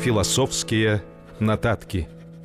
філасофскія нататкі.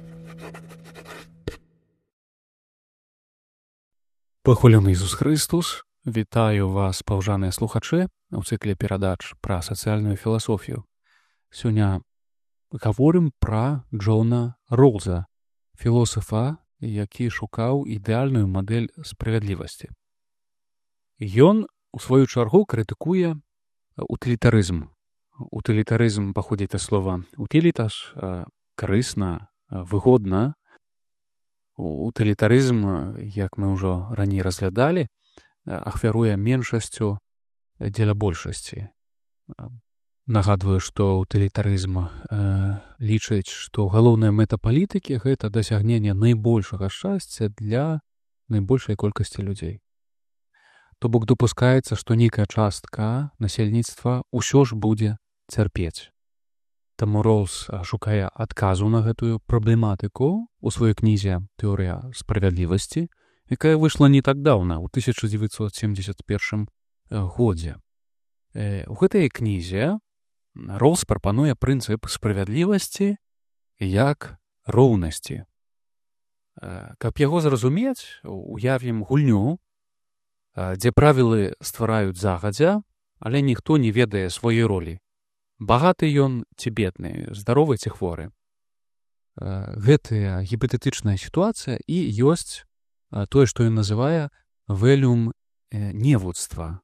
Пахвалены Ісус Христос, вітаю вас, паўжаныя слухачы, у цыкле перадач пра сацыяльную філасофію. Сёння гаворым пра Джона Ролза, філосафа, які шукаў ідэальную мадэль справядлівасці. Ён, у сваю чаргу, крытыкуе утылітарызм. Утылітарызм паходзіць ад слова «утилитас» – карысна, выгодна. Утилітарызм, як мы ўжо раней разглядалі, ахвяруе меншасцю дзеля большасці. Нагадваю, што утилітарызм лічыць, што галоўная мэта палітыкі – гэта дасягненне найбольшага шчасця для найбольшай колькасці людзей. То бок дапускаецца, што нейкая частка насельніцтва ўсё ж будзе цярпець. Таму Ролз шукае адказу на гэтую праблематыку у сваёй кнізе «Тэорыя справядлівасці», якая выйшла не так даўна, у 1971 годзе. У гэтай кнізе Ролз прапануе прынцып справядлівасці як роўнасці. Каб яго зразумець, уявім гульню, дзе правілы ствараюць загадзя, але ніхто не ведае сваёй ролі. Багаты ён ці бедны, здаровы ці хворы. Гэтая гіпатэтычная сітуацыя і ёсць тое, што ён называе вэлюм невуцтва.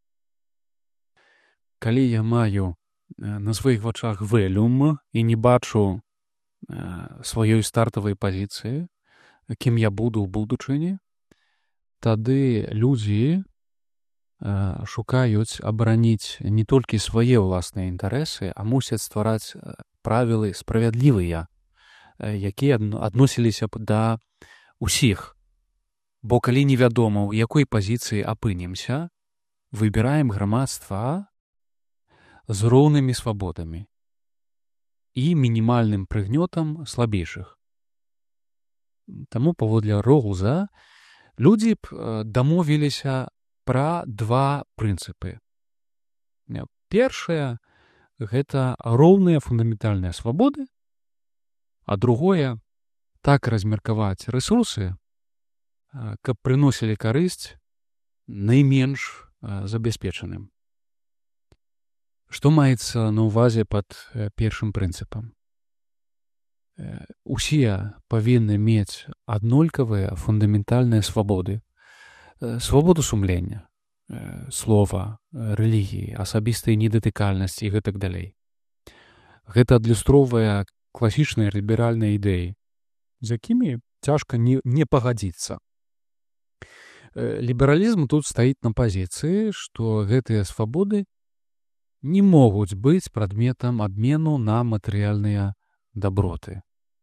Калі я маю на сваіх вачах вэлюм і не бачу сваёй стартавай пазіцыі, кім я буду ў будучыні, тады людзі шукаюць абараніць не толькі свае ўласныя інтарэсы, а мусяць ствараць правілы справядлівыя, якія адносіліся б да ўсіх. Бо калі невядома, у якой пазіцыі апынемся, выбіраем грамадства з роўнымі свабодамі і мінімальным прыгнётам слабейшых. Таму, паводле Ролза, людзі б дамовіліся пра два прынцыпы. Першае – гэта роўныя фундаментальныя свабоды, а другое – так размеркаваць рэсурсы, каб прыносілі карысць найменш забяспечаным. Што маецца на ўвазе пад першым прынцыпам? Усе павінны мець аднолькавыя фундаментальныя свабоды. Свабоду сумлення, слова, рэлігіі, асабістай недатыкальнасці і гэтак далей. Гэта адлюстроўвае класічныя ліберальныя ідэі, з якімі цяжка не пагадзіцца. Лібералізм тут стаіць на пазіцыі, што гэтыя свабоды не могуць быць прадметам абмену на матэрыяльныя даброты.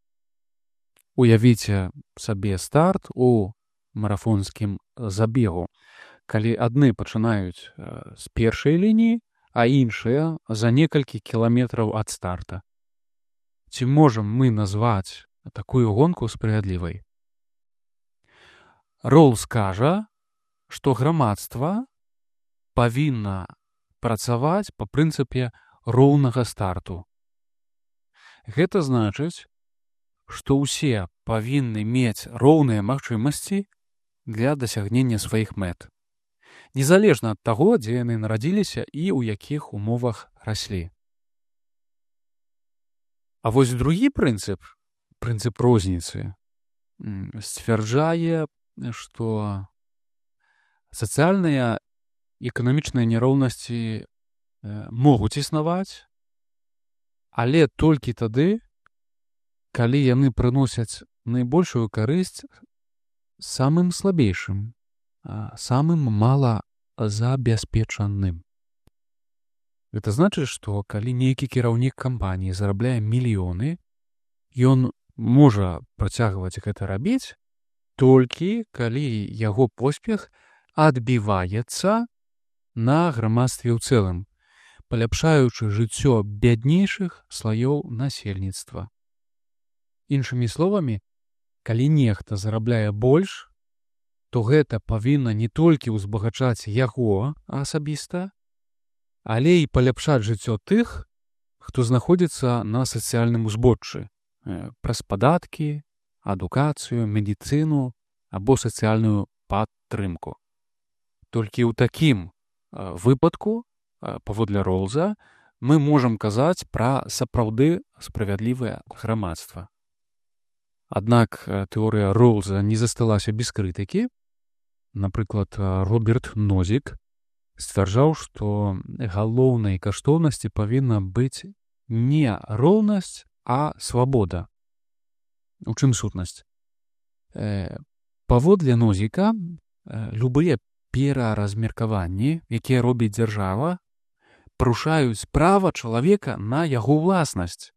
Уявіце сабе старт у марафонскім забегу, калі адны пачынаюць з першай лініі, а іншыя за некалькі кіламетраў ад старта. Ці можам мы назваць такую гонку справядлівай? Ролз кажа, што грамадства павінна працаваць па прынцыпе роўнага старту. Гэта значыць, што ўсе павінны мець роўныя магчымасці для дасягнення сваіх мэт, незалежна ад таго, дзе яны нарадзіліся і ў якіх умовах раслі. А вось другі прынцып, прынцып розніцы, сцвярджае, што сацыяльныя і эканамічныя няроўнасці могуць існаваць, але толькі тады, калі яны прыносяць найбольшую карысць самым слабейшым, самым малазабяспечаным. Гэта значыць, што калі нейкі кіраўнік кампаніі зарабляе мільёны, ён можа працягваць гэта рабіць толькі калі яго поспех адбіваецца на грамадстве ў цэлым, паляпшаючы жыццё бяднейшых слаёў насельніцтва. Іншымі словамі, калі нехта зарабляе больш, то гэта павінна не толькі ўзбагачаць яго асабіста, але і паляпшаць жыццё тых, хто знаходзіцца на сацыяльным узбоччы праз падаткі, адукацыю, медыцыну або сацыяльную падтрымку. Толькі ў такім выпадку, паводле Роллза, мы можам казаць пра сапраўды справядлівае грамадства. Аднак тэорыя Роллза не засталася без крытыкі. Напрыклад, Роберт Нозік сцвярджаў, што галоўнай каштоўнасці павінна быць не роўнасць, а свабода. У чым сутнасць? Паводле Нозіка, любыя пераразмеркаванні, якія робіць дзяржава, парушаюць права чалавека на яго ўласнасць.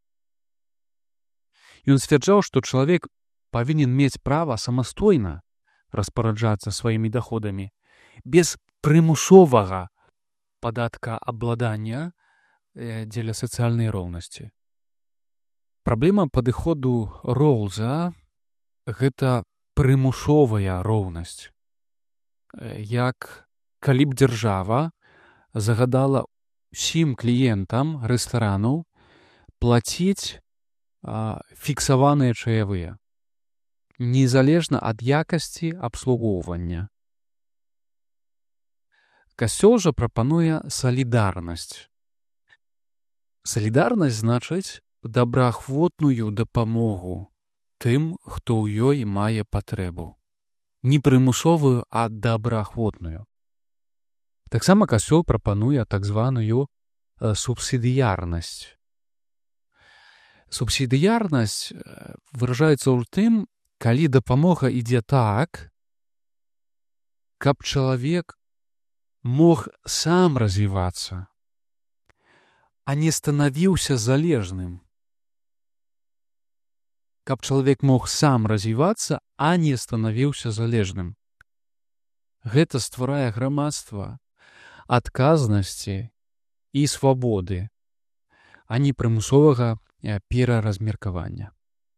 Ён сцвярджаў, што чалавек павінен мець права самастойна распараджацца сваімі даходамі, без прымусовага падаткаабладання дзеля сацыяльнай роўнасці. Праблема падыходу Роллза — гэта прымусовая роўнасць. Як калі б дзяржава загадала ўсім кліентам рэстаранаў плаціць фіксаваныя чаявыя, незалежна ад якасці абслугоўвання. Касцёл жа прапануе салідарнасць. Салідарнасць значыць добраахвотную дапамогу тым, хто ў ёй мае патрэбу. Не прымусовую, а добраахвотную. Таксама касцёл прапануе так званую субсідыярнасць. Субсідыярнасць выражаецца ў тым, калі дапамога ідзе так, каб чалавек мог сам развівацца, а не станавіўся залежным. Каб чалавек мог сам развівацца, а не станавіўся залежным. Гэта стварае грамадства адказнасці і свабоды, а не прымусовага пераразмеркавання.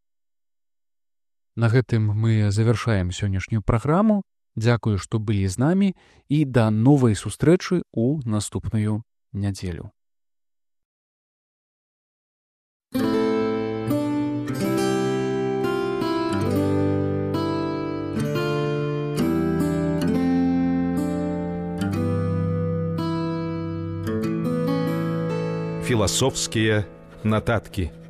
На гэтым мы завяршаем сённяшнюю праграму. Дзякую, што былі з намі, і да новай сустрэчы ў наступную нядзелю. Философские нотатки.